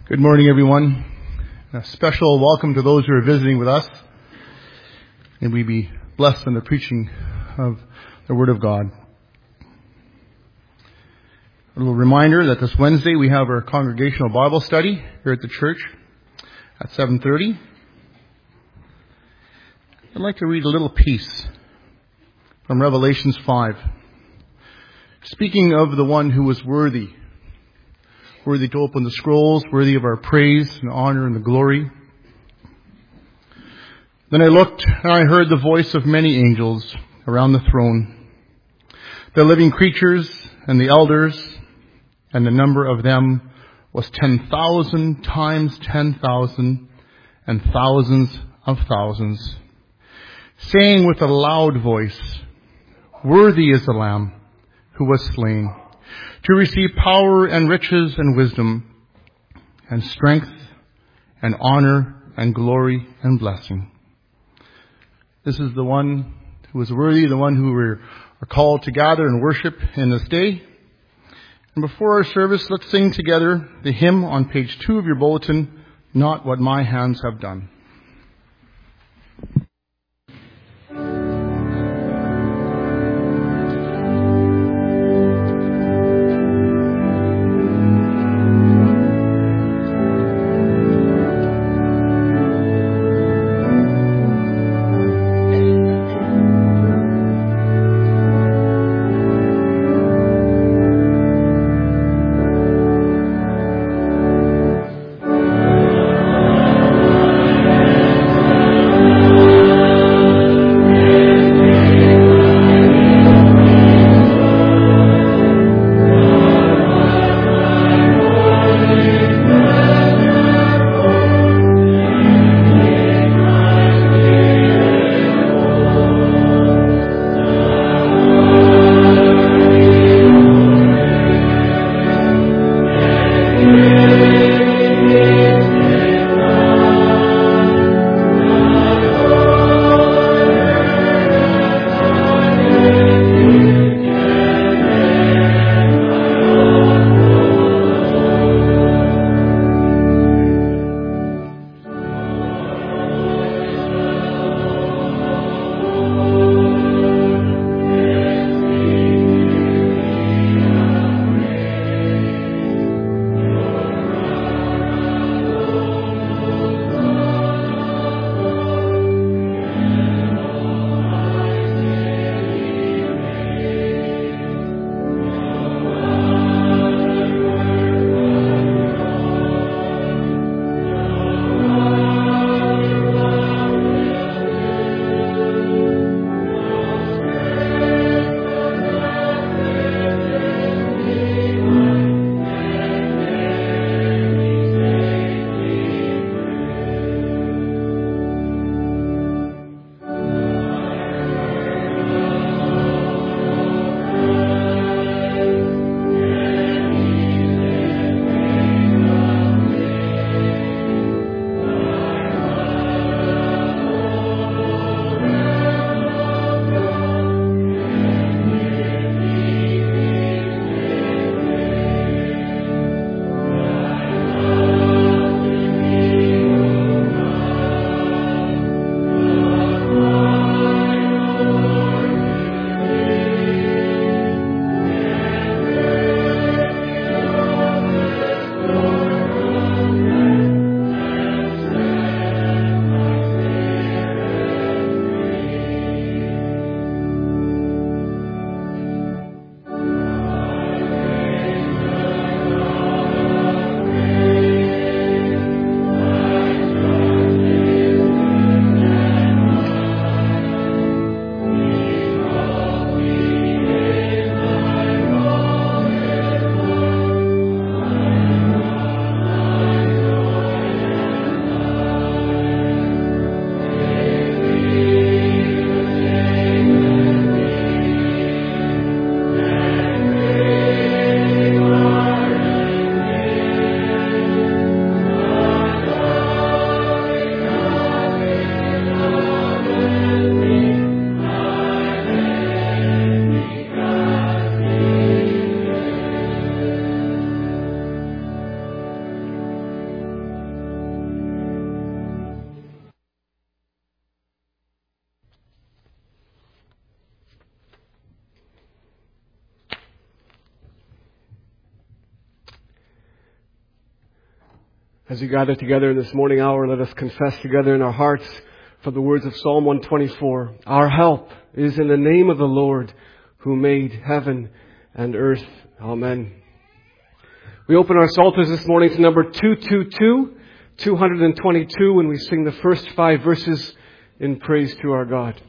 Good morning, everyone. A special welcome to those who are visiting with us. And we be blessed in the preaching of the Word of God. A little reminder that this Wednesday we have our congregational Bible study here at the church at 7:30. I'd like to read a little piece from Revelations 5. Speaking of the one who was worthy to open the scrolls, worthy of our praise and honor and the glory. Then I looked and I heard the voice of many angels around the throne, the living creatures and the elders, and the number of them was 10,000 times 10,000 and thousands of thousands, saying with a loud voice, "Worthy is the Lamb who was slain, to receive power and riches and wisdom and strength and honor and glory and blessing." This is the one who is worthy, the one who we are called to gather and worship in this day. And before our service, let's sing together the hymn on page 2 of your bulletin, "Not What My Hands Have Done." As we gather together in this morning hour, let us confess together in our hearts from the words of Psalm 124. Our help is in the name of the Lord who made heaven and earth. Amen. We open our Psalters this morning to number 222, when we sing the first 5 verses in praise to our God.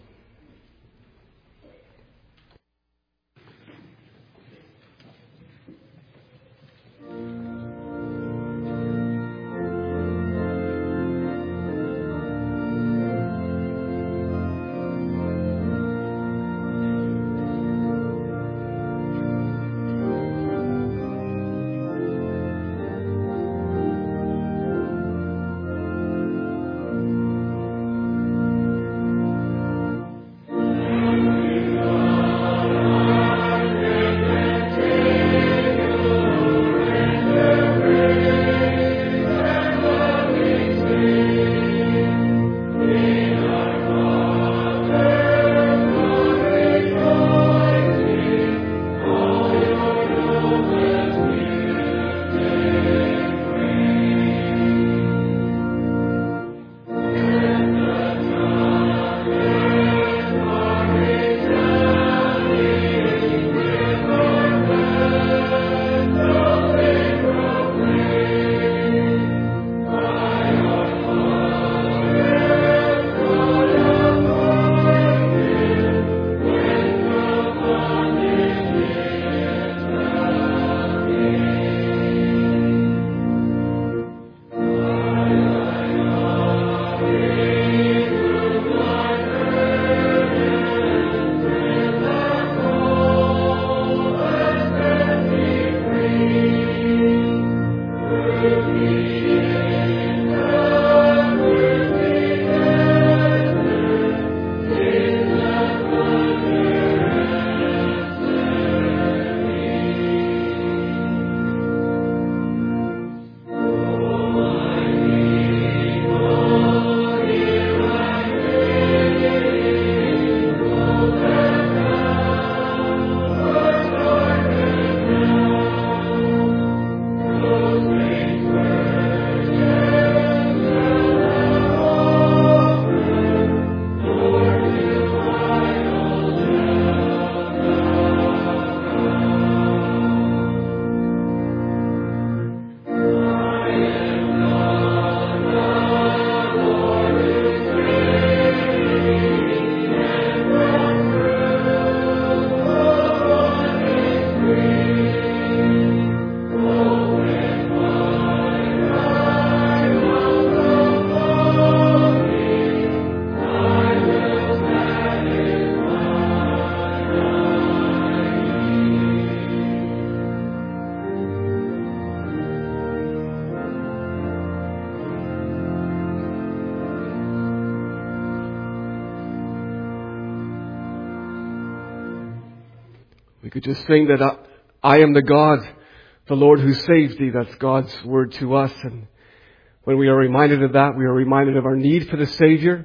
We could just sing that I am the God, the Lord who saved thee. That's God's word to us. And when we are reminded of that, we are reminded of our need for the Savior.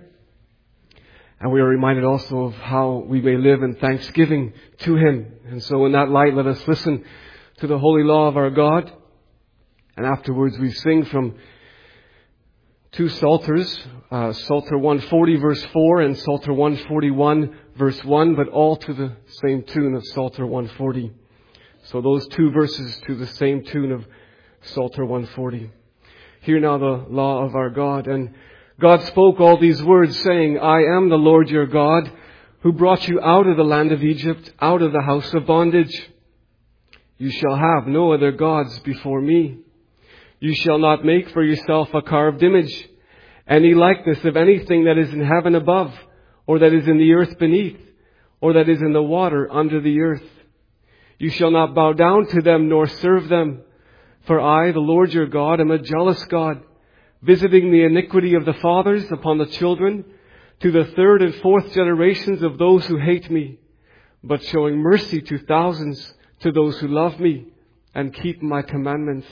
And we are reminded also of how we may live in thanksgiving to Him. And so in that light, let us listen to the holy law of our God. And afterwards we sing from 2 Psalters, Psalter 140 verse 4 and Psalter 141 verse 1, but all to the same tune of Psalter 140. So those 2 verses to the same tune of Psalter 140. Hear now the law of our God. And God spoke all these words, saying, I am the Lord your God, who brought you out of the land of Egypt, out of the house of bondage. You shall have no other gods before me. You shall not make for yourself a carved image, any likeness of anything that is in heaven above, or that is in the earth beneath, or that is in the water under the earth. You shall not bow down to them nor serve them. For I, the Lord your God, am a jealous God, visiting the iniquity of the fathers upon the children, to the 3rd and 4th generations of those who hate me, but showing mercy to thousands to those who love me and keep my commandments.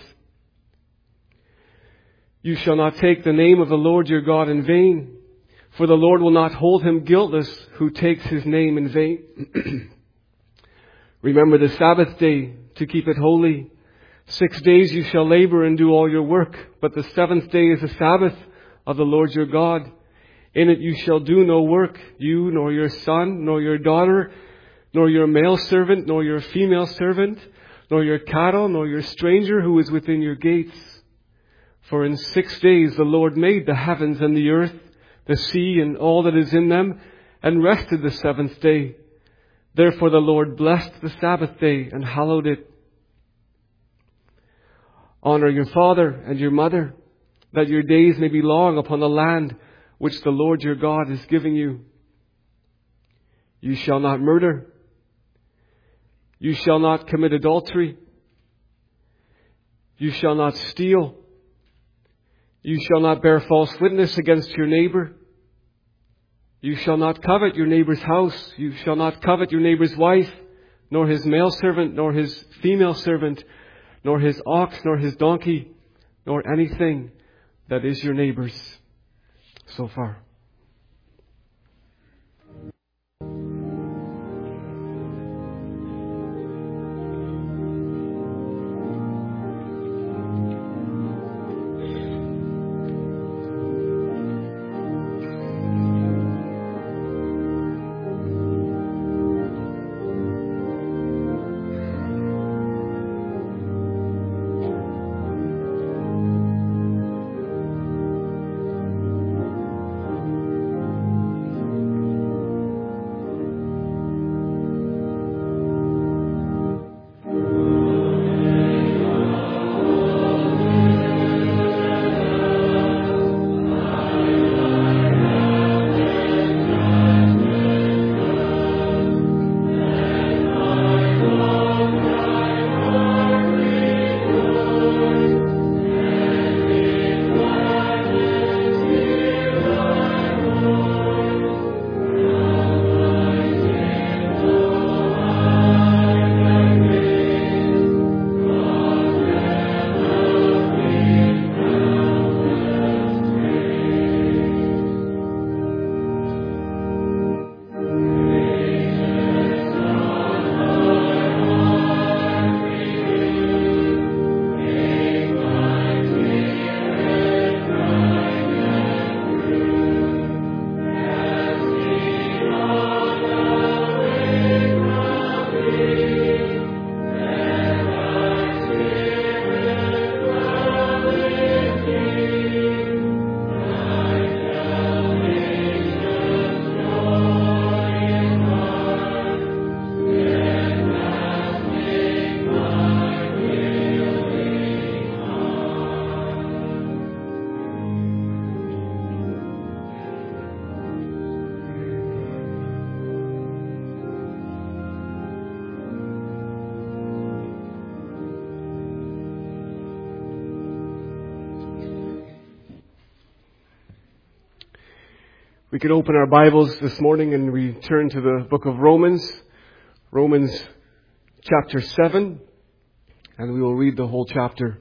You shall not take the name of the Lord your God in vain, for the Lord will not hold him guiltless who takes his name in vain. Remember the Sabbath day to keep it holy. 6 days you shall labor and do all your work, but the seventh day is the Sabbath of the Lord your God. In it you shall do no work, you, nor your son, nor your daughter, nor your male servant, nor your female servant, nor your cattle, nor your stranger who is within your gates. For in 6 days the Lord made the heavens and the earth, the sea and all that is in them, and rested the seventh day. Therefore the Lord blessed the Sabbath day and hallowed it. Honor your father and your mother, that your days may be long upon the land which the Lord your God is giving you. You shall not murder. You shall not commit adultery. You shall not steal. You shall not bear false witness against your neighbor. You shall not covet your neighbor's house. You shall not covet your neighbor's wife, nor his male servant, nor his female servant, nor his ox, nor his donkey, nor anything that is your neighbor's. So far. We could open our Bibles this morning and we turn to the book of Romans, Romans chapter 7, and we will read the whole chapter.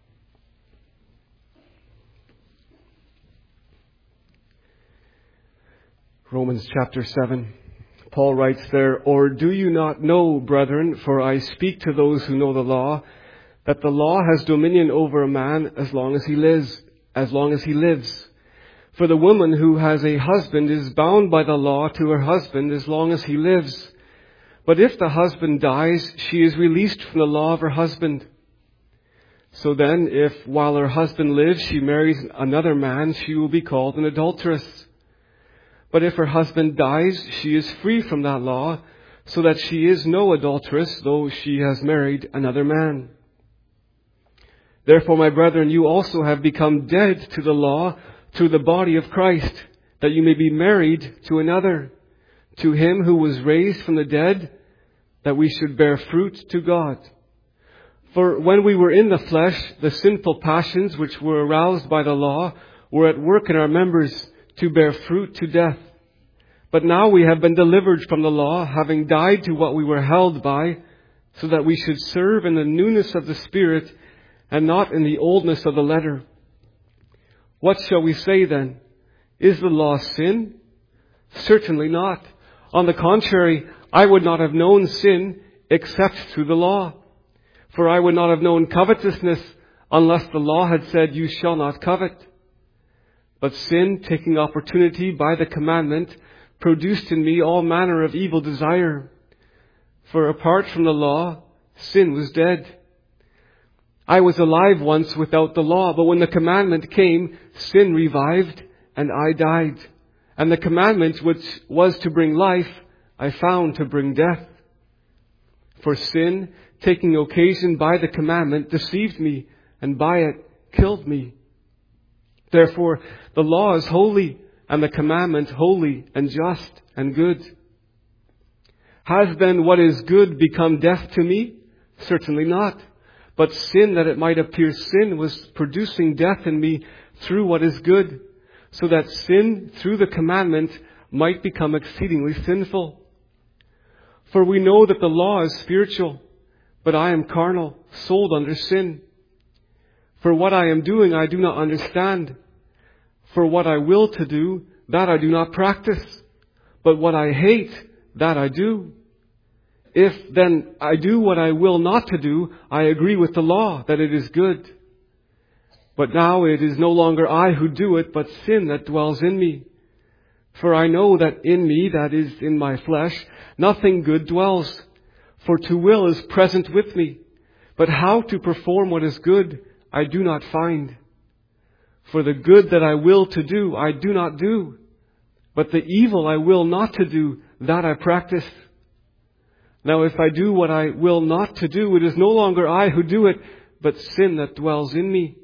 Romans chapter 7. Paul writes there, "Or do you not know, brethren, for I speak to those who know the law, that the law has dominion over a man as long as he lives. For the woman who has a husband is bound by the law to her husband as long as he lives. But if the husband dies, she is released from the law of her husband. So then, if while her husband lives she marries another man, she will be called an adulteress. But if her husband dies, she is free from that law, so that she is no adulteress, though she has married another man. Therefore, my brethren, you also have become dead to the law through the body of Christ, that you may be married to another, to him who was raised from the dead, that we should bear fruit to God. For when we were in the flesh, the sinful passions which were aroused by the law were at work in our members to bear fruit to death. But now we have been delivered from the law, having died to what we were held by, so that we should serve in the newness of the Spirit and not in the oldness of the letter. What shall we say then? Is the law sin? Certainly not. On the contrary, I would not have known sin except through the law. For I would not have known covetousness unless the law had said, you shall not covet. But sin, taking opportunity by the commandment, produced in me all manner of evil desire. For apart from the law, sin was dead. I was alive once without the law, but when the commandment came, sin revived, and I died. And the commandment which was to bring life, I found to bring death. For sin, taking occasion by the commandment, deceived me, and by it killed me. Therefore, the law is holy, and the commandment holy and just and good. Has then what is good become death to me? Certainly not. But sin, that it might appear sin, was producing death in me through what is good, so that sin, through the commandment, might become exceedingly sinful. For we know that the law is spiritual, but I am carnal, sold under sin. For what I am doing I do not understand. For what I will to do, that I do not practice. But what I hate, that I do. If then I do what I will not to do, I agree with the law that it is good. But now it is no longer I who do it, but sin that dwells in me. For I know that in me, that is in my flesh, nothing good dwells. For to will is present with me. But how to perform what is good, I do not find. For the good that I will to do, I do not do. But the evil I will not to do, that I practice. Now if I do what I will not to do, it is no longer I who do it, but sin that dwells in me.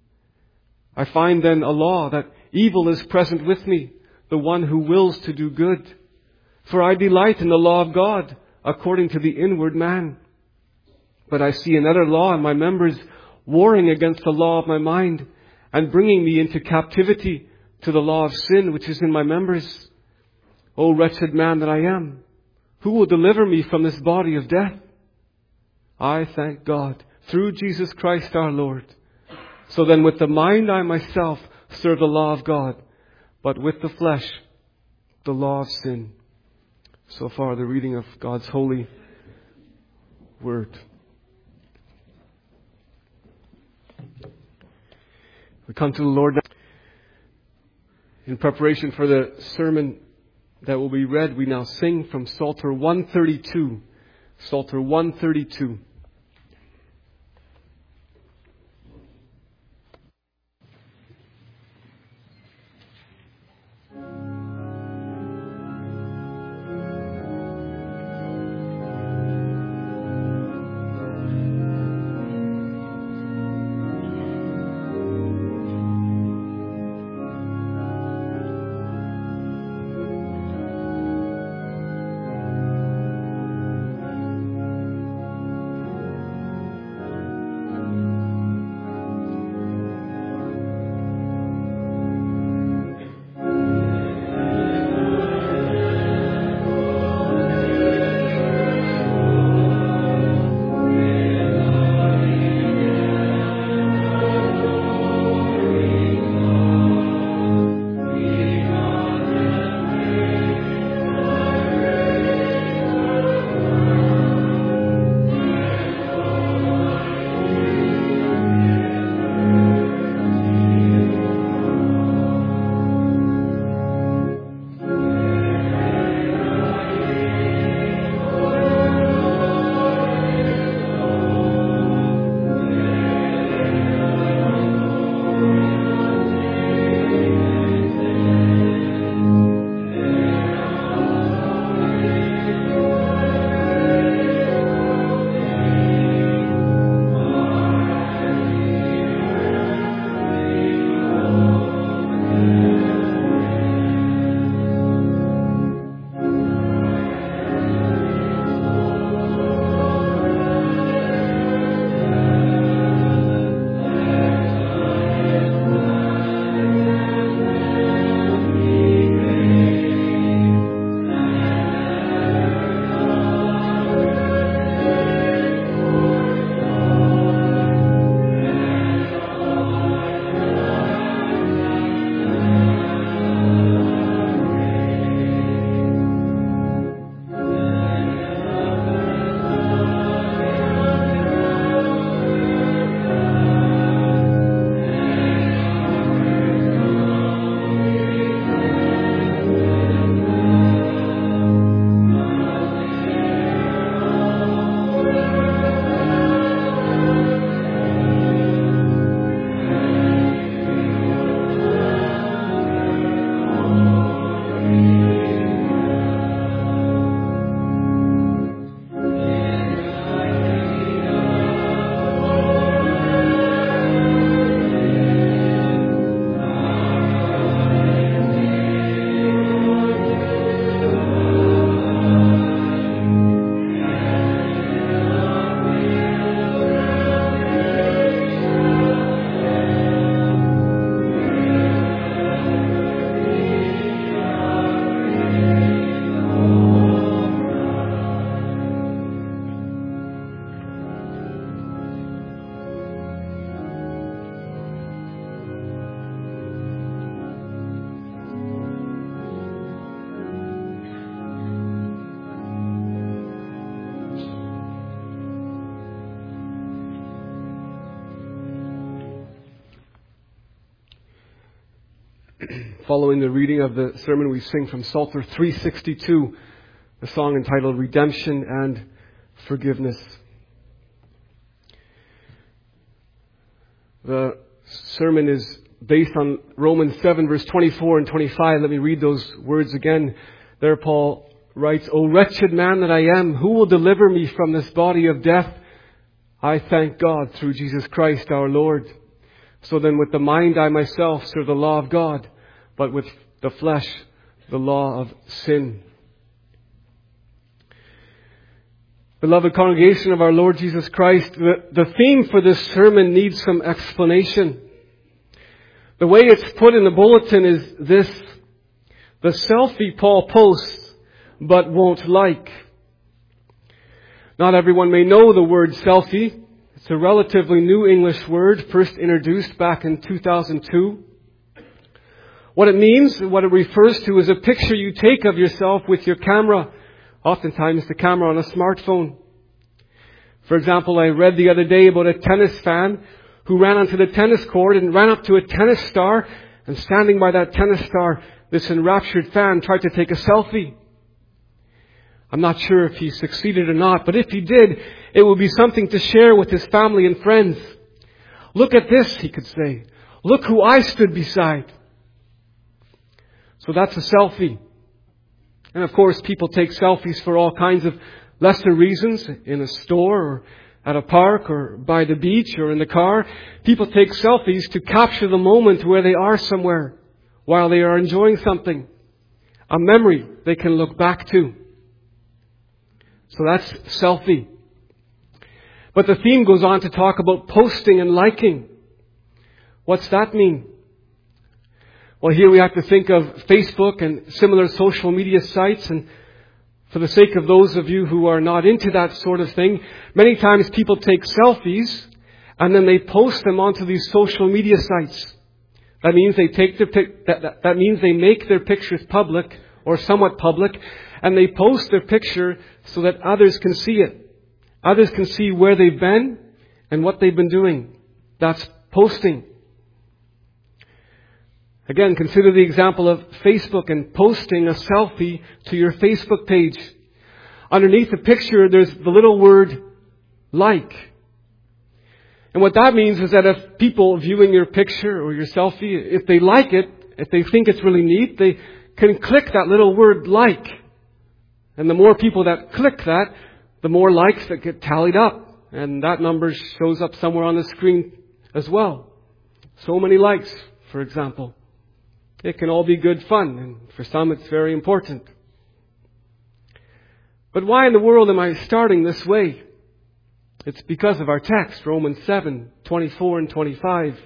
I find then a law that evil is present with me, the one who wills to do good. For I delight in the law of God, according to the inward man. But I see another law in my members, warring against the law of my mind, and bringing me into captivity to the law of sin which is in my members. O wretched man that I am, who will deliver me from this body of death? I thank God through Jesus Christ our Lord. So then with the mind I myself serve the law of God, but with the flesh the law of sin. So far the reading of God's holy word. We come to the Lord now. In preparation for the sermon that will be read, we now sing from Psalter 132. Psalter 132. Following the reading of the sermon, we sing from Psalter 362, a song entitled Redemption and Forgiveness. The sermon is based on Romans 7, verse 24 and 25. Let me read those words again. There Paul writes, "O wretched man that I am, who will deliver me from this body of death? I thank God through Jesus Christ our Lord. So then with the mind I myself serve the law of God, but with the flesh the law of sin." Beloved congregation of our Lord Jesus Christ, the theme for this sermon needs some explanation. The way it's put in the bulletin is this: the selfie Paul posts but won't like. Not everyone may know the word selfie. It's a relatively new English word, first introduced back in 2002. What it means, what it refers to, is a picture you take of yourself with your camera, oftentimes the camera on a smartphone. For example, I read the other day about a tennis fan who ran onto the tennis court and ran up to a tennis star, and standing by that tennis star, this enraptured fan tried to take a selfie. I'm not sure if he succeeded or not, but if he did, it would be something to share with his family and friends. "Look at this," he could say. "Look who I stood beside." So that's a selfie. And of course, people take selfies for all kinds of lesser reasons, in a store or at a park or by the beach or in the car. People take selfies to capture the moment where they are somewhere while they are enjoying something, a memory they can look back to. So that's selfie. But the theme goes on to talk about posting and liking. What's that mean? Well, here we have to think of Facebook and similar social media sites. And for the sake of those of you who are not into that sort of thing, many times people take selfies and then they post them onto these social media sites. That means that means they make their pictures public or somewhat public, and they post their picture so that others can see it. Others can see where they've been and what they've been doing. That's posting. Again, consider the example of Facebook and posting a selfie to your Facebook page. Underneath the picture, there's the little word like. And what that means is that if people viewing your picture or your selfie, if they like it, if they think it's really neat, they can click that little word like. And the more people that click that, the more likes that get tallied up. And that number shows up somewhere on the screen as well. So many likes, for example. It can all be good fun, and for some it's very important. But why in the world am I starting this way? It's because of our text, Romans 7, 24 and 25.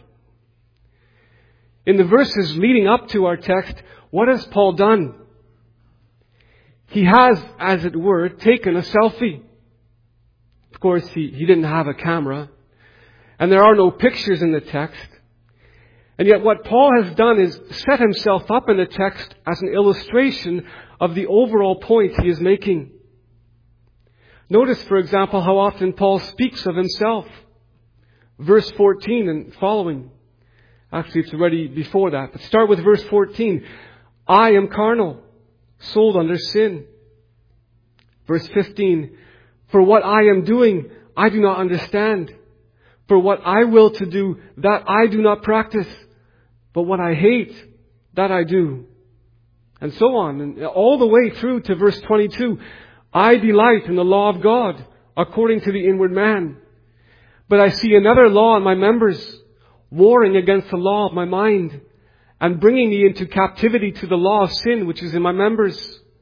In the verses leading up to our text, what has Paul done? He has, as it were, taken a selfie. Of course, he didn't have a camera, and there are no pictures in the text. And yet what Paul has done is set himself up in the text as an illustration of the overall point he is making. Notice, for example, how often Paul speaks of himself. Verse 14 and following. Actually, it's already before that. But start with verse 14. "I am carnal, sold under sin." Verse 15. "For what I am doing, I do not understand. For what I will to do, that I do not practice. But what I hate, that I do." And so on. And all the way through to verse 22. "I delight in the law of God, according to the inward man. But I see another law in my members, warring against the law of my mind, and bringing me into captivity to the law of sin, which is in my members."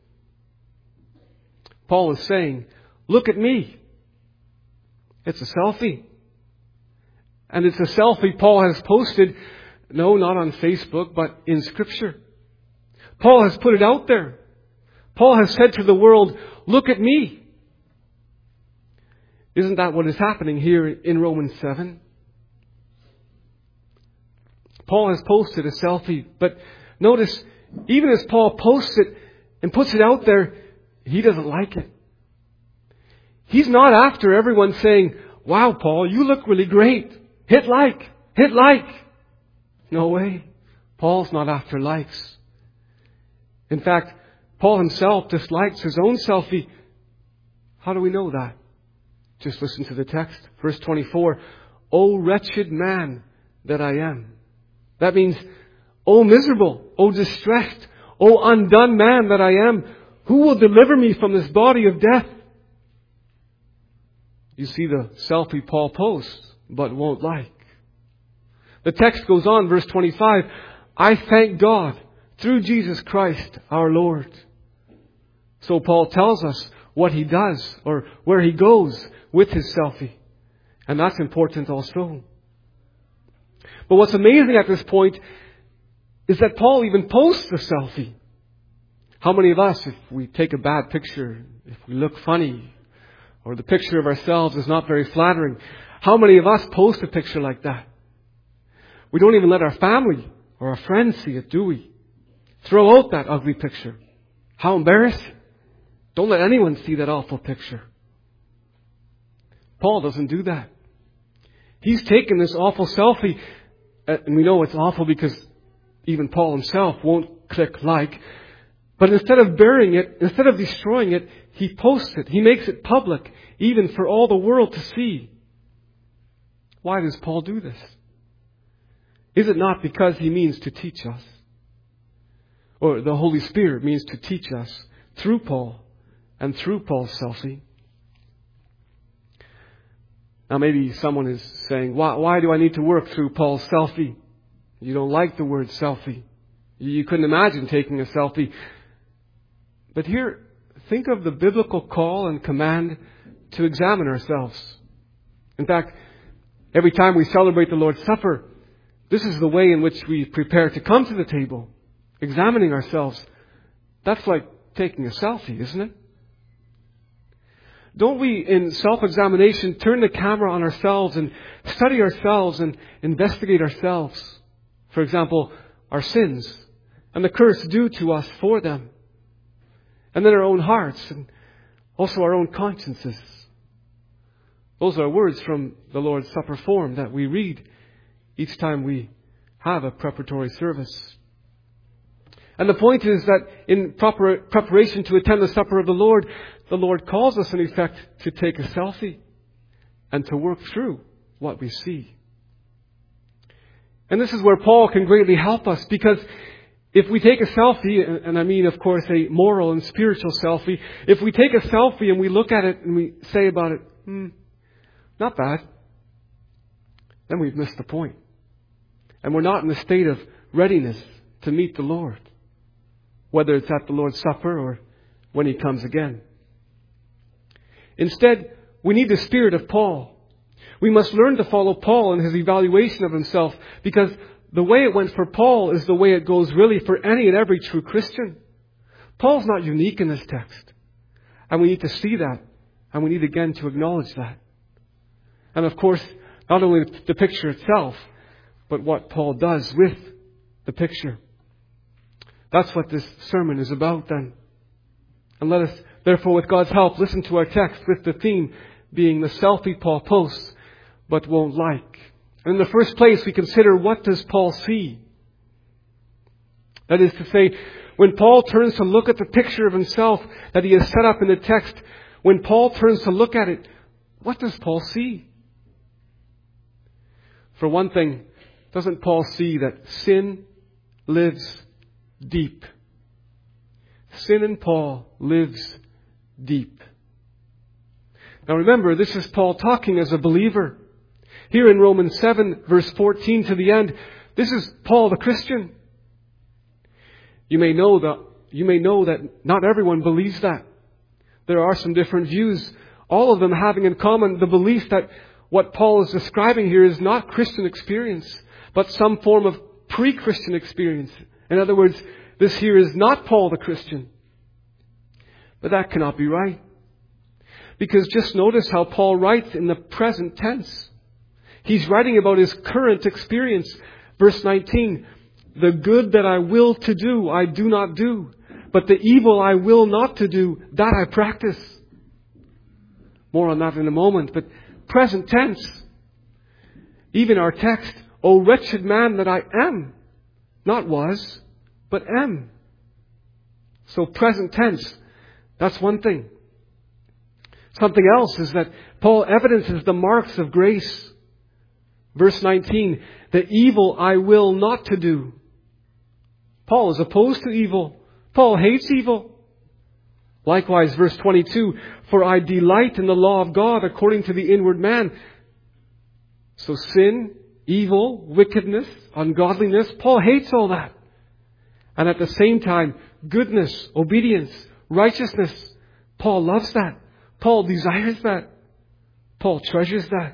Paul is saying, look at me. It's a selfie. And it's a selfie Paul has posted, no, not on Facebook, but in Scripture. Paul has put it out there. Paul has said to the world, look at me. Isn't that what is happening here in Romans 7? Paul has posted a selfie, but notice, even as Paul posts it and puts it out there, he doesn't like it. He's not after everyone saying, wow, Paul, you look really great. Hit like. No way. Paul's not after likes. In fact, Paul himself dislikes his own selfie. How do we know that? Just listen to the text. Verse 24. O wretched man that I am. That means, O miserable, O distressed, O undone man that I am. Who will deliver me from this body of death? You see the selfie Paul posts, but won't like. The text goes on, verse 25. I thank God through Jesus Christ our Lord. So Paul tells us what he does or where he goes with his selfie. And that's important also. But what's amazing at this point is that Paul even posts the selfie. How many of us, if we take a bad picture, if we look funny, or the picture of ourselves is not very flattering, how many of us post a picture like that? We don't even let our family or our friends see it, do we? Throw out that ugly picture. How embarrassing. Don't let anyone see that awful picture. Paul doesn't do that. He's taken this awful selfie, and we know it's awful because even Paul himself won't click like. But instead of burying it, instead of destroying it, he posts it. He makes it public, even for all the world to see. Why does Paul do this? Is it not because he means to teach us? Or the Holy Spirit means to teach us through Paul and through Paul's selfie? Now maybe someone is saying, why do I need to work through Paul's selfie? You don't like the word selfie. You couldn't imagine taking a selfie. But here, think of the biblical call and command to examine ourselves. In fact, every time we celebrate the Lord's Supper, this is the way in which we prepare to come to the table, examining ourselves. That's like taking a selfie, isn't it? Don't we, in self-examination, turn the camera on ourselves and study ourselves and investigate ourselves? For example, our sins and the curse due to us for them. And then our own hearts and also our own consciences. Those are words from the Lord's Supper form that we read each time we have a preparatory service. And the point is that in preparation to attend the supper of the Lord calls us in effect to take a selfie and to work through what we see. And this is where Paul can greatly help us, because if we take a selfie, and I mean, of course, a moral and spiritual selfie, if we take a selfie and we look at it and we say about it, not bad, then we've missed the point. And we're not in the state of readiness to meet the Lord, whether it's at the Lord's Supper or when He comes again. Instead, we need the spirit of Paul. We must learn to follow Paul in his evaluation of himself, because the way it went for Paul is the way it goes really for any and every true Christian. Paul's not unique in this text. And we need to see that. And we need again to acknowledge that. And of course, not only the picture itself, but what Paul does with the picture. That's what this sermon is about then. And let us, therefore, with God's help, listen to our text with the theme being the selfie Paul posts but won't like. And in the first place, we consider, what does Paul see? That is to say, when Paul turns to look at the picture of himself that he has set up in the text, when Paul turns to look at it, what does Paul see? For one thing, doesn't Paul see that sin lives deep? Sin in Paul lives deep. Now remember, this is Paul talking as a believer. Here in Romans 7, verse 14 to the end, this is Paul the Christian. You may know that not everyone believes that. There are some different views, all of them having in common the belief that what Paul is describing here is not Christian experience, but some form of pre-Christian experience. In other words, this here is not Paul the Christian. But that cannot be right. Because just notice how Paul writes in the present tense. He's writing about his current experience. Verse 19, the good that I will to do, I do not do. But the evil I will not to do, that I practice. More on that in a moment. But present tense. Even our text, O wretched man that I am. Not was, but am. So present tense, that's one thing. Something else is that Paul evidences the marks of grace. Verse 19, the evil I will not to do. Paul is opposed to evil. Paul hates evil. Likewise, verse 22, for I delight in the law of God according to the inward man. So sin, evil, wickedness, ungodliness, Paul hates all that. And at the same time, goodness, obedience, righteousness, Paul loves that. Paul desires that. Paul treasures that.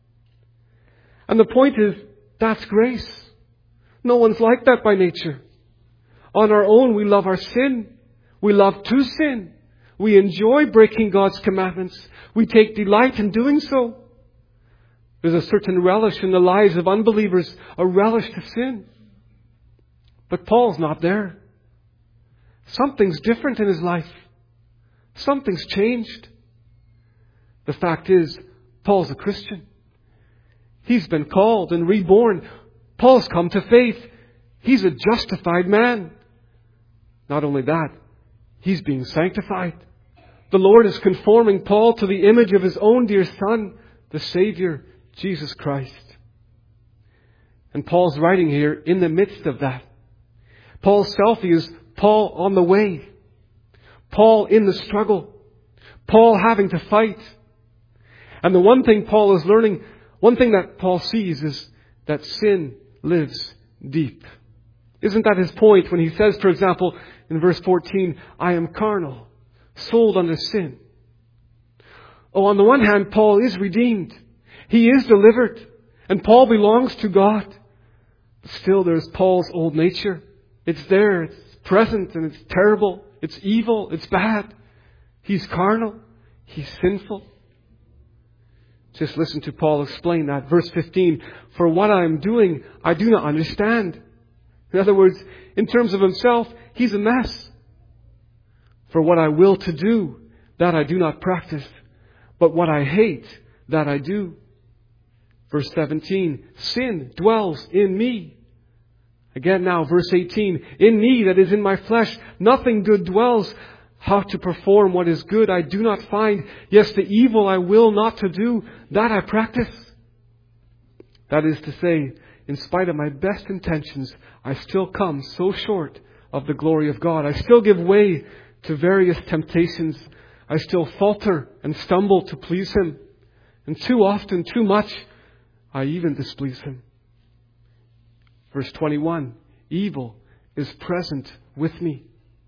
And the point is, that's grace. No one's like that by nature. On our own, we love our sin. We love to sin. We enjoy breaking God's commandments. We take delight in doing so. There's a certain relish in the lives of unbelievers, a relish to sin. But Paul's not there. Something's different in his life. Something's changed. The fact is, Paul's a Christian. He's been called and reborn. Paul's come to faith. He's a justified man. Not only that, he's being sanctified. The Lord is conforming Paul to the image of His own dear Son, the Savior, Jesus Christ. And Paul's writing here in the midst of that. Paul's selfie is Paul on the way. Paul in the struggle. Paul having to fight. And the one thing Paul is learning, one thing that Paul sees is that sin lives deep. Isn't that his point when he says, for example, in verse 14, I am carnal, sold under sin. Oh, on the one hand, Paul is redeemed. He is delivered. And Paul belongs to God. But still, there's Paul's old nature. It's there. It's present and it's terrible. It's evil. It's bad. He's carnal. He's sinful. Just listen to Paul explain that. Verse 15, for what I am doing, I do not understand. In other words, in terms of himself, he's a mess. For what I will to do, that I do not practice. But what I hate, that I do. Verse 17, sin dwells in me. Again now, verse 18, in me, that is in my flesh, nothing good dwells. How to perform what is good I do not find. Yes, the evil I will not to do, that I practice. That is to say, in spite of my best intentions, I still come so short of the glory of God. I still give way to various temptations. I still falter and stumble to please Him. And too often, too much, I even displease Him. Verse 21, evil is present with me.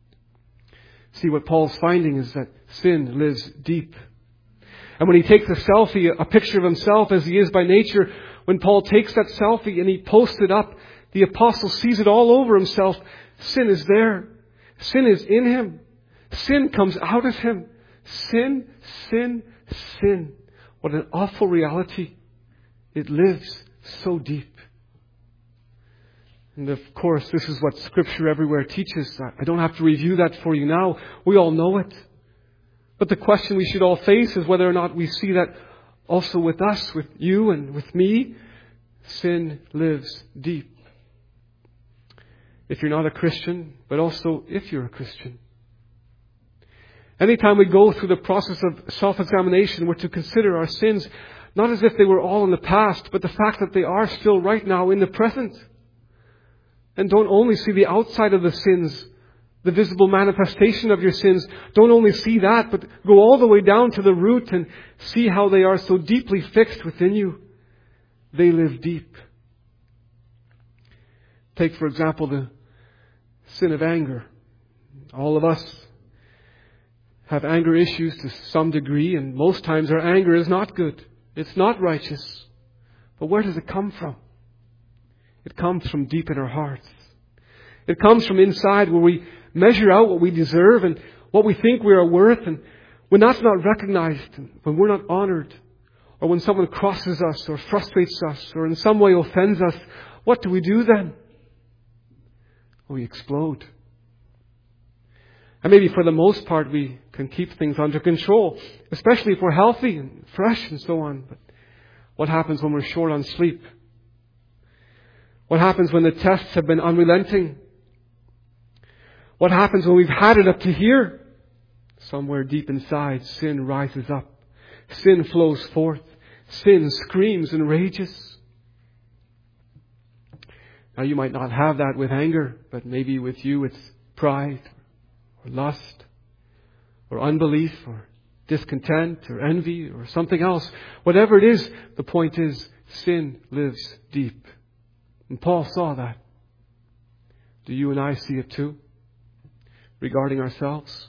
See, what Paul's finding is that sin lives deep. And when he takes a selfie, a picture of himself as he is by nature, when Paul takes that selfie and he posts it up, the apostle sees it all over himself. Sin is there. Sin is in him. Sin comes out of him. Sin, sin, sin. What an awful reality. It lives so deep. And of course, this is what Scripture everywhere teaches. I don't have to review that for you now. We all know it. But the question we should all face is whether or not we see that also with us, with you and with me. Sin lives deep. If you're not a Christian, but also if you're a Christian. Anytime we go through the process of self-examination, we're to consider our sins not as if they were all in the past, but the fact that they are still right now in the present. And don't only see the outside of the sins, the visible manifestation of your sins. Don't only see that, but go all the way down to the root and see how they are so deeply fixed within you. They live deep. Take, for example, the sin of anger. All of us have anger issues to some degree, and most times our anger is not good. It's not righteous. But where does it come from? It comes from deep in our hearts. It comes from inside where we measure out what we deserve and what we think we are worth. And when that's not recognized, when we're not honored, or when someone crosses us or frustrates us or in some way offends us, what do we do then? We explode. And maybe for the most part we can keep things under control, especially if we're healthy and fresh and so on. But what happens when we're short on sleep? What happens when the tests have been unrelenting? What happens when we've had it up to here? Somewhere deep inside, sin rises up. Sin flows forth. Sin screams and rages. Now you might not have that with anger, but maybe with you it's pride or lust or unbelief or discontent or envy or something else. Whatever it is, the point is sin lives deep. And Paul saw that. Do you and I see it too? Regarding ourselves?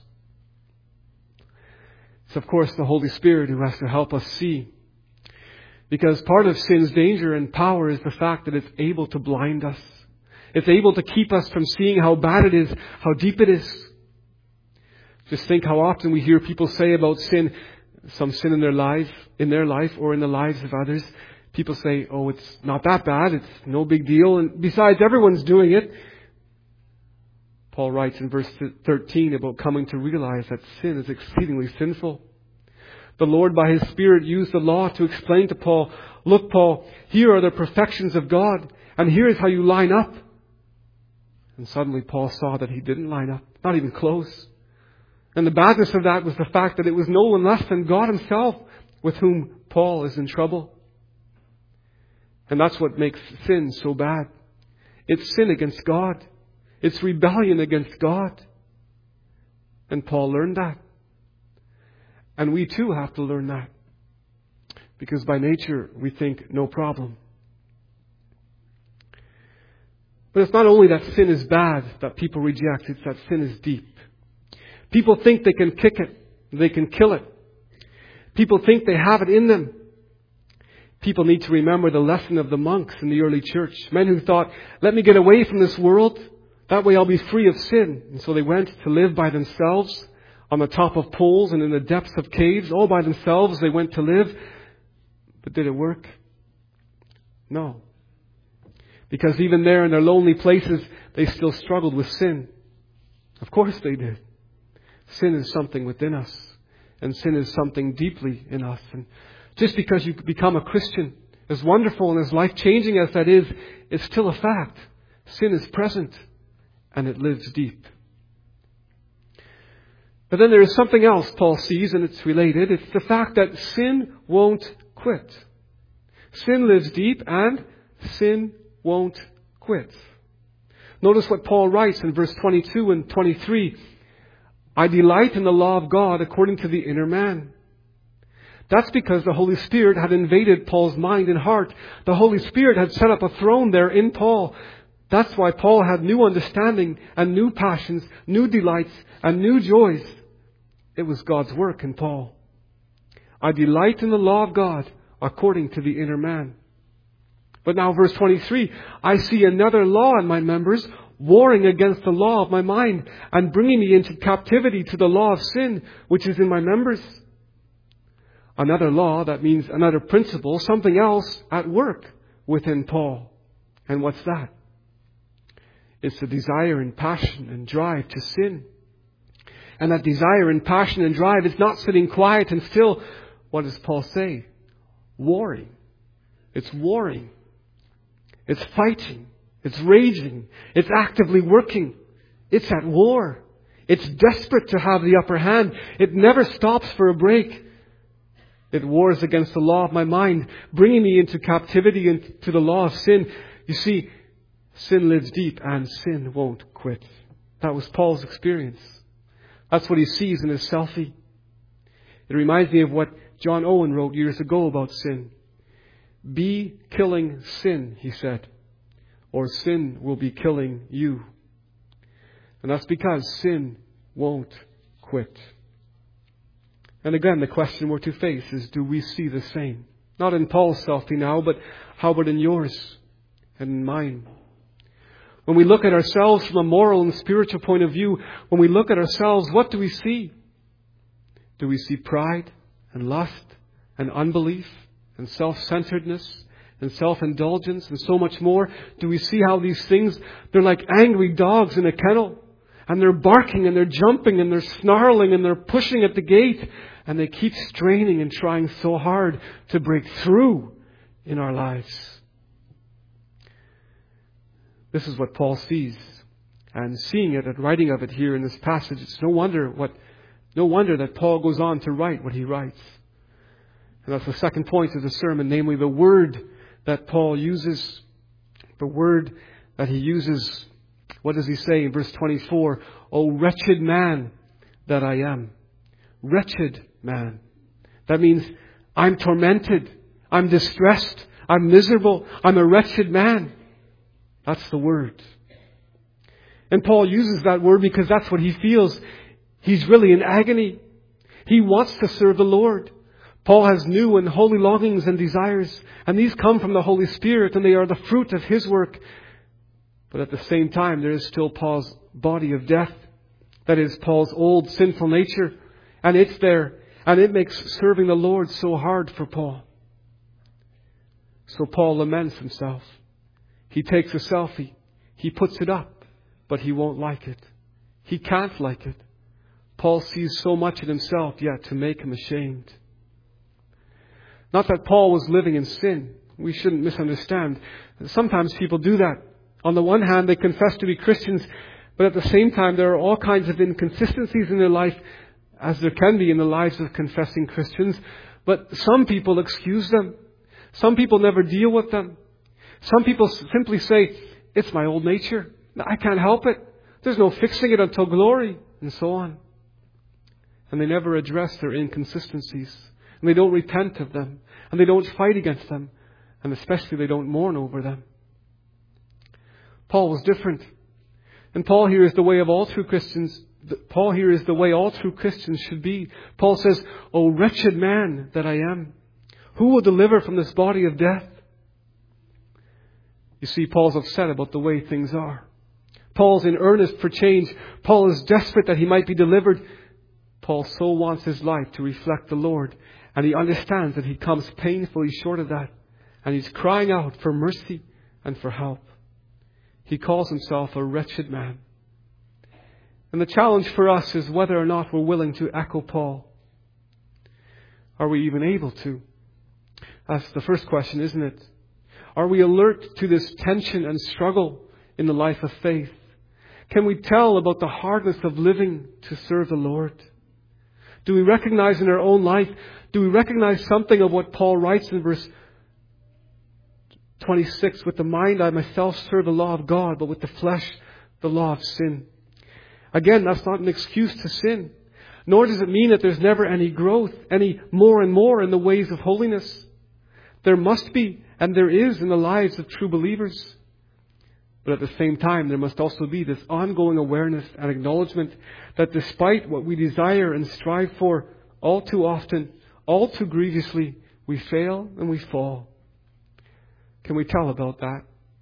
It's of course the Holy Spirit who has to help us see. Because part of sin's danger and power is the fact that it's able to blind us. It's able to keep us from seeing how bad it is, how deep it is. Just think how often we hear people say about sin, some sin in their life or in the lives of others. People say, oh, it's not that bad, it's no big deal, and besides, everyone's doing it. Paul writes in verse 13 about coming to realize that sin is exceedingly sinful. The Lord by His Spirit used the law to explain to Paul, look, Paul, here are the perfections of God, and here's how you line up. And suddenly Paul saw that he didn't line up, not even close. And the badness of that was the fact that it was no one less than God Himself with whom Paul is in trouble. And that's what makes sin so bad. It's sin against God. It's rebellion against God. And Paul learned that. And we too have to learn that. Because by nature we think no problem. But it's not only that sin is bad that people reject, it's that sin is deep. People think they can kick it. They can kill it. People think they have it in them. People need to remember the lesson of the monks in the early church. Men who thought, let me get away from this world. That way I'll be free of sin. And so they went to live by themselves on the top of poles and in the depths of caves. All by themselves they went to live. But did it work? No. Because even there in their lonely places, they still struggled with sin. Of course they did. Sin is something within us. And sin is something deeply in us. And just because you become a Christian, as wonderful and as life-changing as that is, it's still a fact. Sin is present. And it lives deep. But then there is something else Paul sees, and it's related. It's the fact that sin won't quit. Sin lives deep, and sin won't quit. Notice what Paul writes in verse 22 and 23. I delight in the law of God according to the inner man. That's because the Holy Spirit had invaded Paul's mind and heart. The Holy Spirit had set up a throne there in Paul. That's why Paul had new understanding and new passions, new delights and new joys. It was God's work in Paul. I delight in the law of God according to the inner man. But now verse 23, I see another law in my members, warring against the law of my mind and bringing me into captivity to the law of sin, which is in my members. Another law, that means another principle, something else at work within Paul. And what's that? It's the desire and passion and drive to sin. And that desire and passion and drive is not sitting quiet and still. What does Paul say? Warring. It's warring. It's fighting. It's raging. It's actively working. It's at war. It's desperate to have the upper hand. It never stops for a break. It wars against the law of my mind, bringing me into captivity and to the law of sin. You see, sin lives deep and sin won't quit. That was Paul's experience. That's what he sees in his selfie. It reminds me of what John Owen wrote years ago about sin. Be killing sin, he said, or sin will be killing you. And that's because sin won't quit. And again, the question we're to face is, do we see the same? Not in Paul's selfie now, but how about in yours and in mine? When we look at ourselves from a moral and spiritual point of view, when we look at ourselves, what do we see? Do we see pride and lust and unbelief and self-centeredness and self-indulgence and so much more? Do we see how these things, they're like angry dogs in a kennel, and they're barking and they're jumping and they're snarling and they're pushing at the gate, and they keep straining and trying so hard to break through in our lives? This is what Paul sees. And seeing it and writing of it here in this passage, it's no wonder that Paul goes on to write what he writes. And that's the second point of the sermon, namely the word that Paul uses. The word that he uses. What does he say in verse 24? "O wretched man that I am." Wretched man. That means I'm tormented. I'm distressed. I'm miserable. I'm a wretched man. That's the word. And Paul uses that word because that's what he feels. He's really in agony. He wants to serve the Lord. Paul has new and holy longings and desires, and these come from the Holy Spirit, and they are the fruit of His work. But at the same time, there is still Paul's body of death. That is Paul's old sinful nature, and it's there, and it makes serving the Lord so hard for Paul. So Paul laments himself. He takes a selfie. He puts it up, but he won't like it. He can't like it. Paul sees so much in himself yet to make him ashamed. Not that Paul was living in sin. We shouldn't misunderstand. Sometimes people do that. On the one hand, they confess to be Christians, but at the same time, there are all kinds of inconsistencies in their life, as there can be in the lives of confessing Christians. But some people excuse them. Some people never deal with them. Some people simply say, "It's my old nature. I can't help it. There's no fixing it until glory," and so on. And they never address their inconsistencies. And they don't repent of them. And they don't fight against them. And especially they don't mourn over them. Paul was different. And Paul here is the way of all true Christians. Paul here is the way all true Christians should be. Paul says, "O wretched man that I am, who will deliver from this body of death?" You see, Paul's upset about the way things are. Paul's in earnest for change. Paul is desperate that he might be delivered. Paul so wants his life to reflect the Lord. And he understands that he comes painfully short of that. And he's crying out for mercy and for help. He calls himself a wretched man. And the challenge for us is whether or not we're willing to echo Paul. Are we even able to? That's the first question, isn't it? Are we alert to this tension and struggle in the life of faith? Can we tell about the hardness of living to serve the Lord? Do we recognize in our own life, do we recognize something of what Paul writes in verse 26? "With the mind I myself serve the law of God, but with the flesh the law of sin." Again, that's not an excuse to sin. Nor does it mean that there's never any growth, any more and more in the ways of holiness. There must be, and there is in the lives of true believers. But at the same time, there must also be this ongoing awareness and acknowledgement that despite what we desire and strive for, all too often, all too grievously, we fail and we fall. Can we tell about that?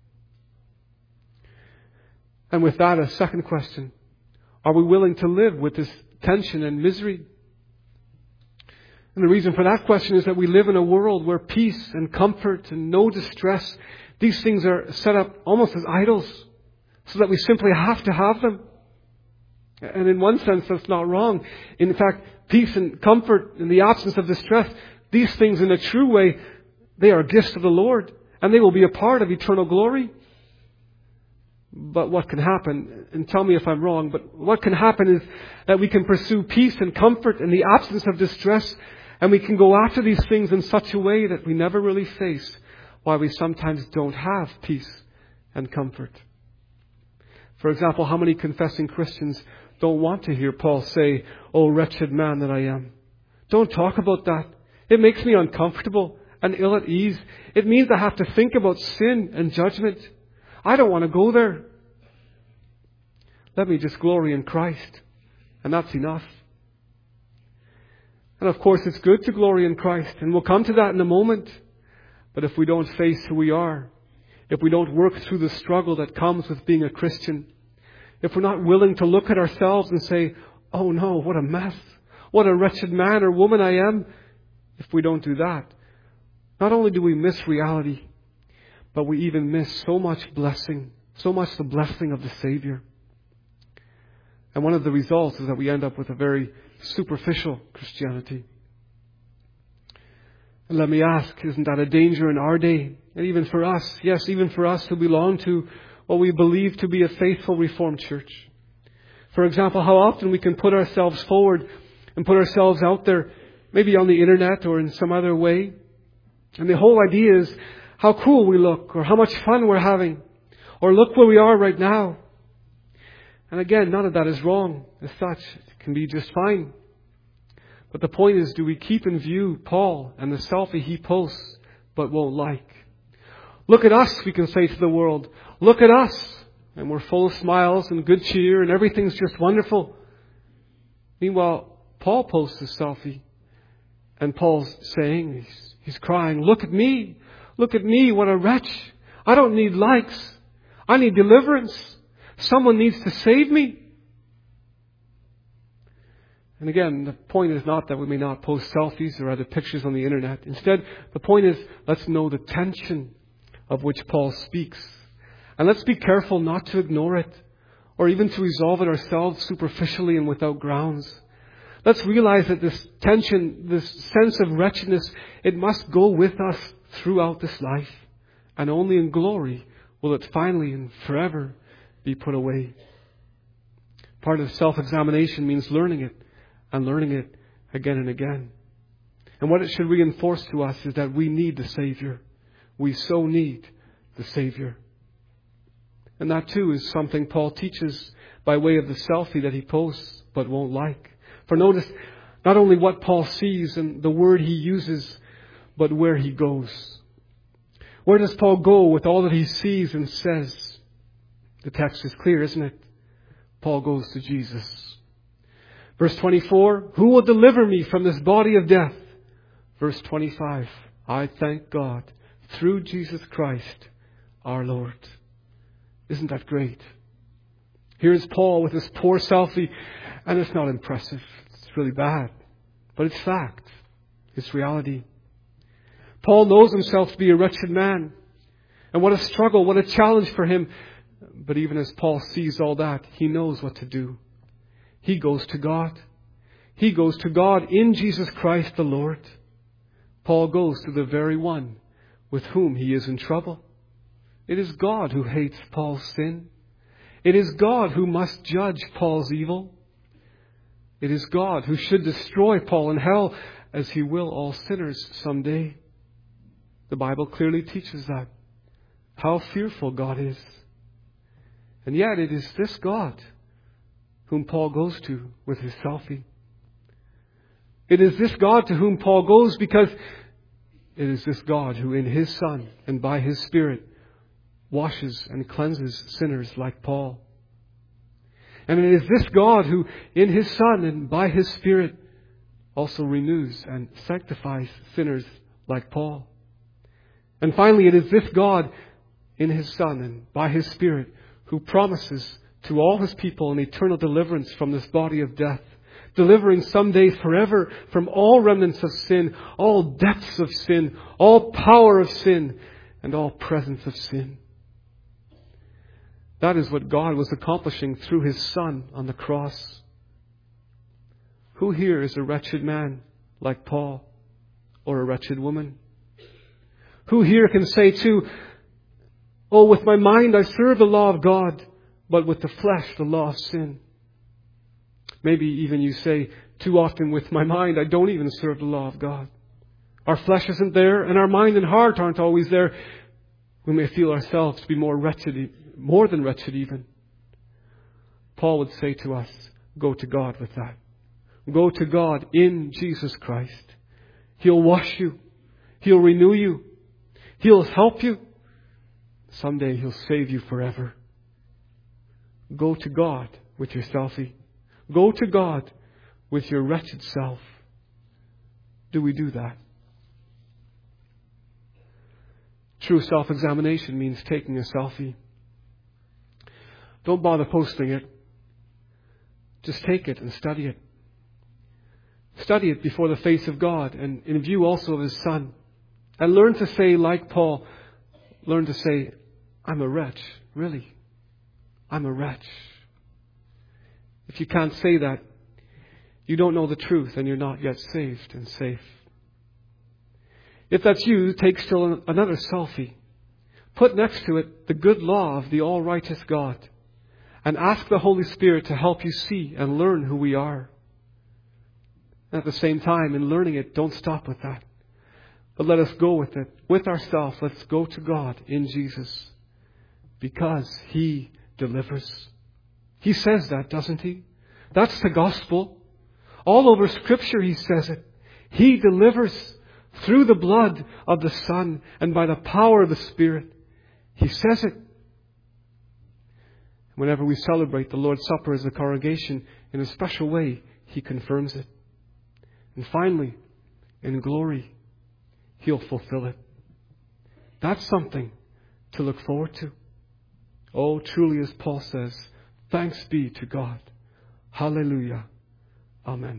And with that, a second question. Are we willing to live with this tension and misery? And the reason for that question is that we live in a world where peace and comfort and no distress, these things are set up almost as idols, so that we simply have to have them. And in one sense, that's not wrong. In fact, peace and comfort in the absence of distress, these things in a true way, they are gifts of the Lord, and they will be a part of eternal glory. But what can happen, and tell me if I'm wrong, but what can happen is that we can pursue peace and comfort in the absence of distress, and we can go after these things in such a way that we never really face why we sometimes don't have peace and comfort. For example, how many confessing Christians don't want to hear Paul say, "Oh, wretched man that I am"? Don't talk about that. It makes me uncomfortable and ill at ease. It means I have to think about sin and judgment. I don't want to go there. Let me just glory in Christ. And that's enough. And of course, it's good to glory in Christ. And we'll come to that in a moment. But if we don't face who we are, if we don't work through the struggle that comes with being a Christian, if we're not willing to look at ourselves and say, "Oh no, what a mess. What a wretched man or woman I am." If we don't do that, not only do we miss reality, but we even miss so much blessing, so much the blessing of the Savior. And one of the results is that we end up with a very superficial Christianity. And let me ask, isn't that a danger in our day? And even for us, yes, even for us who belong to what we believe to be a faithful Reformed church. For example, how often we can put ourselves forward and put ourselves out there, maybe on the internet or in some other way. And the whole idea is how cool we look, or how much fun we're having, or look where we are right now. And again, none of that is wrong as such. It can be just fine. But the point is, do we keep in view Paul and the selfie he posts but won't like? Look at us, we can say to the world. Look at us. And we're full of smiles and good cheer and everything's just wonderful. Meanwhile, Paul posts a selfie. And Paul's saying, he's crying, look at me. Look at me, what a wretch. I don't need likes. I need deliverance. Someone needs to save me. And again, the point is not that we may not post selfies or other pictures on the internet. Instead, the point is, let's know the tension of which Paul speaks. And let's be careful not to ignore it, or even to resolve it ourselves superficially and without grounds. Let's realize that this tension, this sense of wretchedness, it must go with us throughout this life. And only in glory will it finally and forever be put away. Part of self-examination means learning it, and learning it again and again. And what it should reinforce to us is that we need the Savior. We so need the Savior. And that too is something Paul teaches by way of the selfie that he posts but won't like. For notice not only what Paul sees and the word he uses, but where he goes. Where does Paul go with all that he sees and says? The text is clear, isn't it? Paul goes to Jesus. Verse 24, who will deliver me from this body of death? Verse 25, I thank God through Jesus Christ our Lord. Isn't that great? Here's Paul with his poor selfie, and it's not impressive. It's really bad. But it's fact. It's reality. Paul knows himself to be a wretched man. And what a struggle, what a challenge for him. But even as Paul sees all that, he knows what to do. He goes to God. He goes to God in Jesus Christ the Lord. Paul goes to the very one with whom he is in trouble. It is God who hates Paul's sin. It is God who must judge Paul's evil. It is God who should destroy Paul in hell, as he will all sinners someday. The Bible clearly teaches that. How fearful God is. And yet it is this God whom Paul goes to with his selfie. It is this God to whom Paul goes because it is this God who in His Son and by His Spirit washes and cleanses sinners like Paul. And it is this God who in His Son and by His Spirit also renews and sanctifies sinners like Paul. And finally, it is this God in His Son and by His Spirit who promises to all His people an eternal deliverance from this body of death, delivering someday forever from all remnants of sin, all depths of sin, all power of sin, and all presence of sin. That is what God was accomplishing through His Son on the cross. Who here is a wretched man like Paul, or a wretched woman? Who here can say too, oh, with my mind I serve the law of God, but with the flesh the law of sin? Maybe even you say, too often with my mind I don't even serve the law of God. Our flesh isn't there, and our mind and heart aren't always there. We may feel ourselves to be more than wretched even. Paul would say to us, go to God with that. Go to God in Jesus Christ. He'll wash you. He'll renew you. He'll help you. Someday He'll save you forever. Go to God with your selfie. Go to God with your wretched self. Do we do that? True self-examination means taking a selfie. Don't bother posting it. Just take it and study it. Study it before the face of God and in view also of His Son. And learn to say, like Paul, learn to say, I'm a wretch. Really. I'm a wretch. If you can't say that, you don't know the truth and you're not yet saved and safe. If that's you, take still another selfie. Put next to it the good law of the all-righteous God. And ask the Holy Spirit to help you see and learn who we are. And at the same time, in learning it, don't stop with that. But let us go with it. With ourselves, let's go to God in Jesus. Because He delivers. He says that, doesn't He? That's the gospel. All over Scripture He says it. He delivers through the blood of the Son and by the power of the Spirit. He says it. Whenever we celebrate the Lord's Supper as a congregation, in a special way, He confirms it. And finally, in glory, He'll fulfill it. That's something to look forward to. Oh, truly, as Paul says, thanks be to God. Hallelujah. Amen.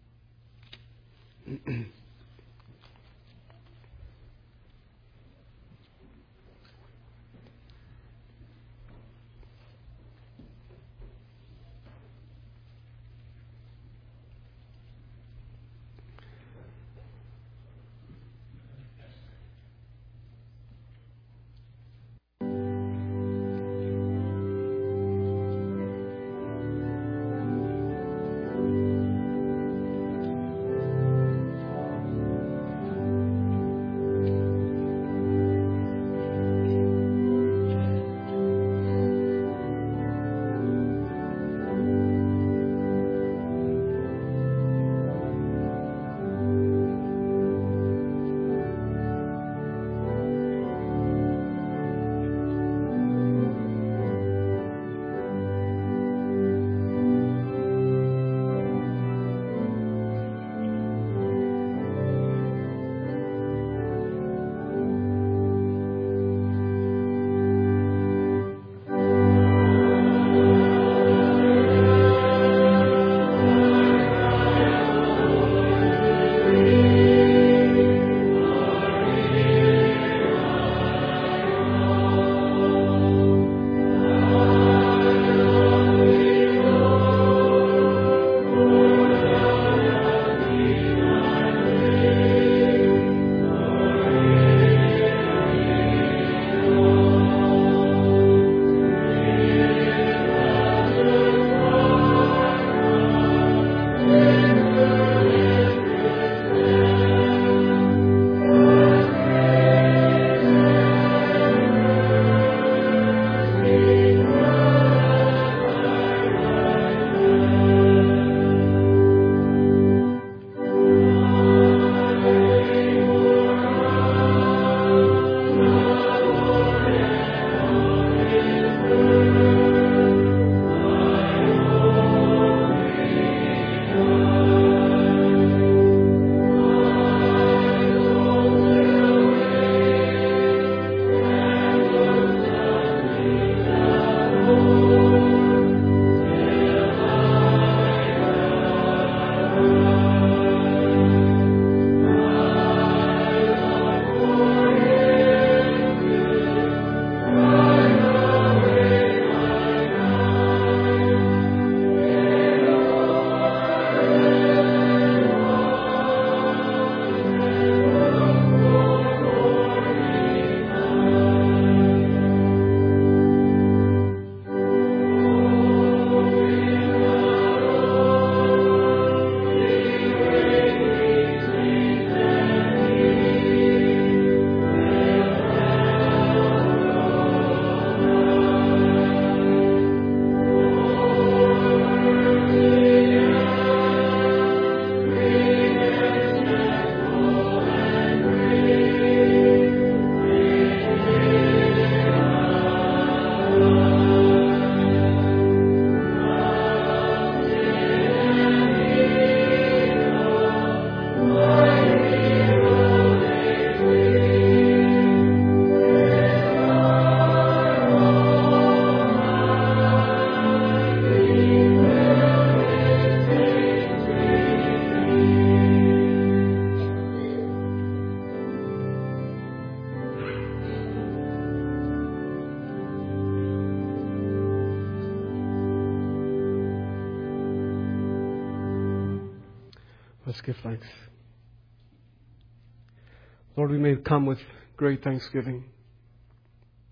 Let's give thanks. Lord, we may come with great thanksgiving.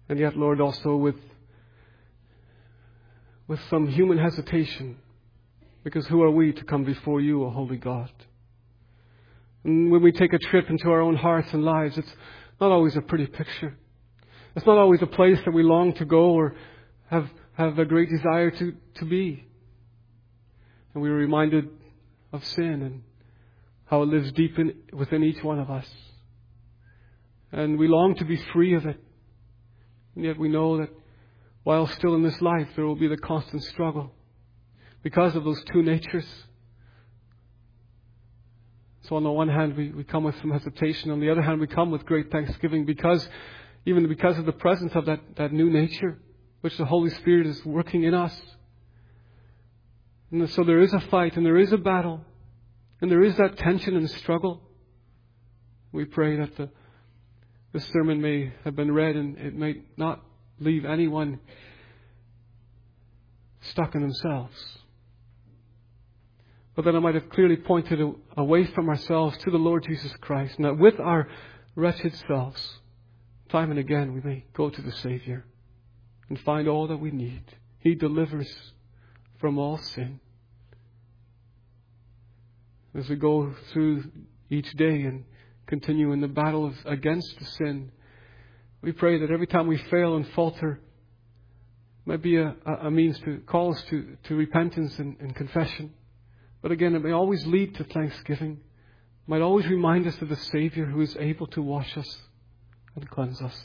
And yet, Lord, also with some human hesitation, because who are we to come before you, O holy God? And when we take a trip into our own hearts and lives, it's not always a pretty picture. It's not always a place that we long to go or have a great desire to be. And we are reminded of sin and how it lives deep within each one of us. And we long to be free of it. And yet we know that while still in this life, there will be the constant struggle because of those two natures. So on the one hand, we come with some hesitation. On the other hand, we come with great thanksgiving because of the presence of that new nature, which the Holy Spirit is working in us. And so there is a fight and there is a battle and there is that tension and struggle. We pray that this sermon may have been read and it may not leave anyone stuck in themselves, but that it might have clearly pointed away from ourselves to the Lord Jesus Christ, and that with our wretched selves, time and again, we may go to the Savior and find all that we need. He delivers from all sin. As we go through each day and continue in the battle against sin, we pray that every time we fail and falter, it might be a means to call us to repentance and confession. But again, it may always lead to thanksgiving. It might always remind us of the Savior who is able to wash us and cleanse us.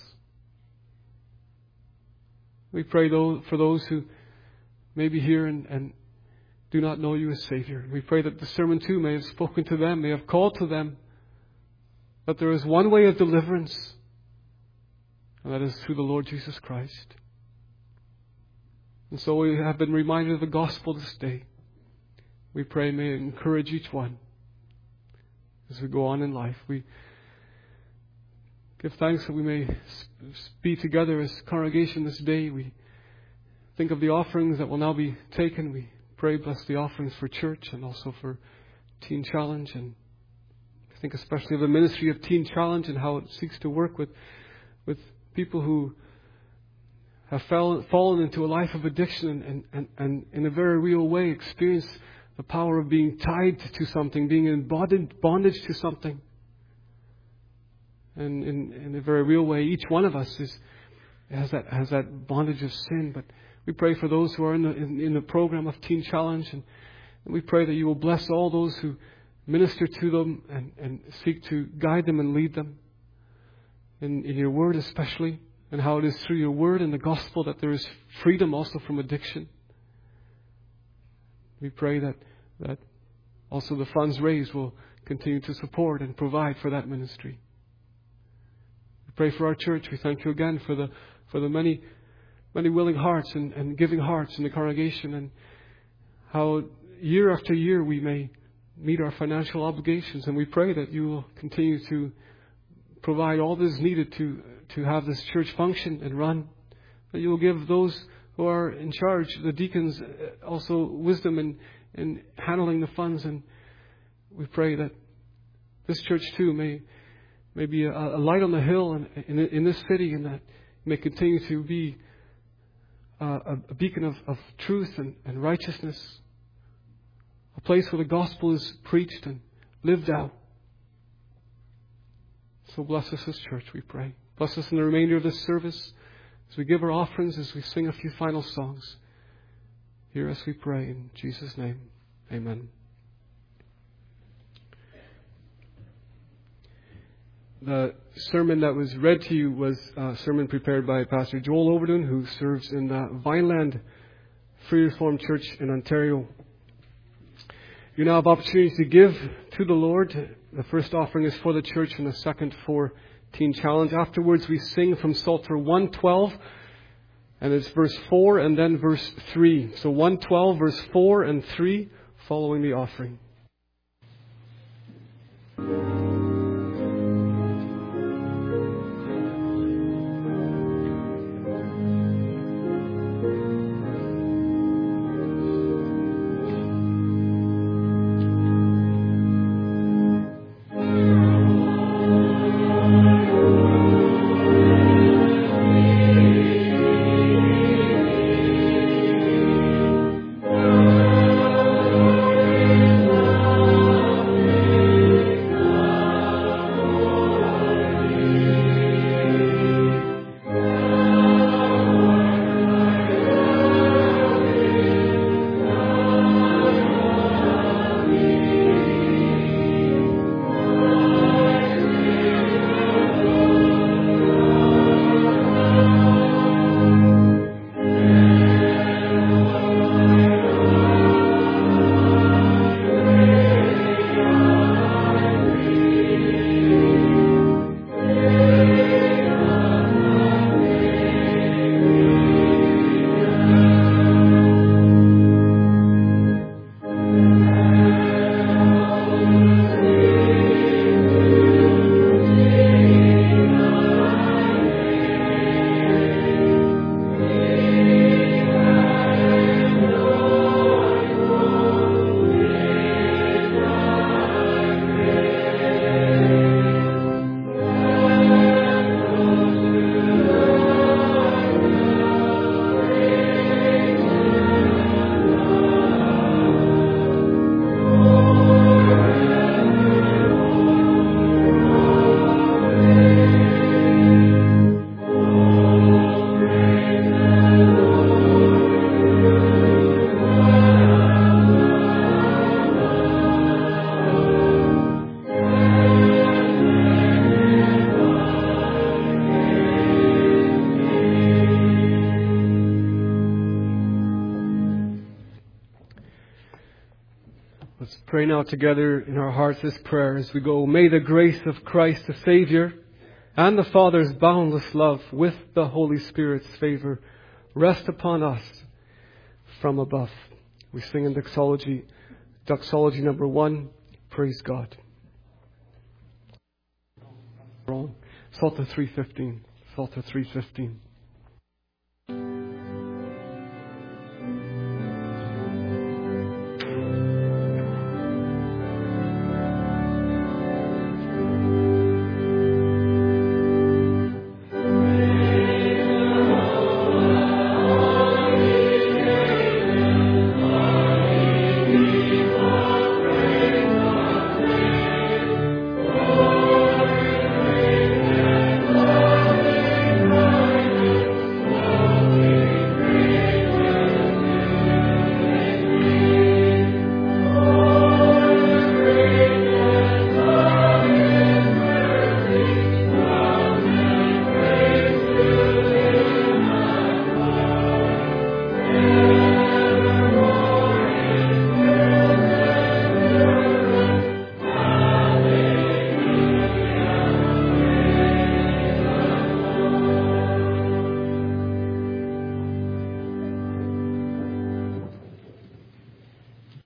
We pray for those who may be here and do not know you as Savior. We pray that the sermon too may have spoken to them, may have called to them that there is one way of deliverance, and that is through the Lord Jesus Christ. And so we have been reminded of the gospel this day. We pray may it encourage each one as we go on in life. We give thanks that we may be together as congregation this day. We think of the offerings that will now be taken. We pray, bless the offerings for church and also for Teen Challenge. And I think especially of the ministry of Teen Challenge and how it seeks to work with people who have fallen into a life of addiction and in a very real way experience the power of being tied to something, being in bondage to something. And in a very real way, each one of us has that bondage of sin. But we pray for those who are in the program of Teen Challenge, and we pray that you will bless all those who minister to them and seek to guide them and lead them in your word especially, and how it is through your word and the gospel that there is freedom also from addiction. We pray that also the funds raised will continue to support and provide for that ministry. We pray for our church. We thank you again for the many willing hearts and giving hearts in the congregation, and how year after year we may meet our financial obligations. And we pray that you will continue to provide all that is needed to have this church function and run. That you will give those who are in charge, the deacons, also wisdom in handling the funds. And we pray that this church too may be a light on the hill in this city, and that may continue to be a beacon of truth and righteousness, a place where the gospel is preached and lived out. So bless us as church, we pray. Bless us in the remainder of this service as we give our offerings, as we sing a few final songs. Hear us, we pray, in Jesus' name. Amen. The sermon that was read to you was a sermon prepared by Pastor Joel Overton, who serves in the Vineland Free Reformed Church in Ontario. You now have opportunities to give to the Lord. The first offering is for the church and the second for Teen Challenge. Afterwards, we sing from Psalter 112, and it's verse 4 and then verse 3. So 112, verse 4 and 3, following the offering. pray now together in our hearts this prayer as we go. May the grace of Christ the Savior and the Father's boundless love with the Holy Spirit's favor rest upon us from above. We sing in doxology number 1. Praise God. Wrong. Psalter 3:15. Psalter 3:15.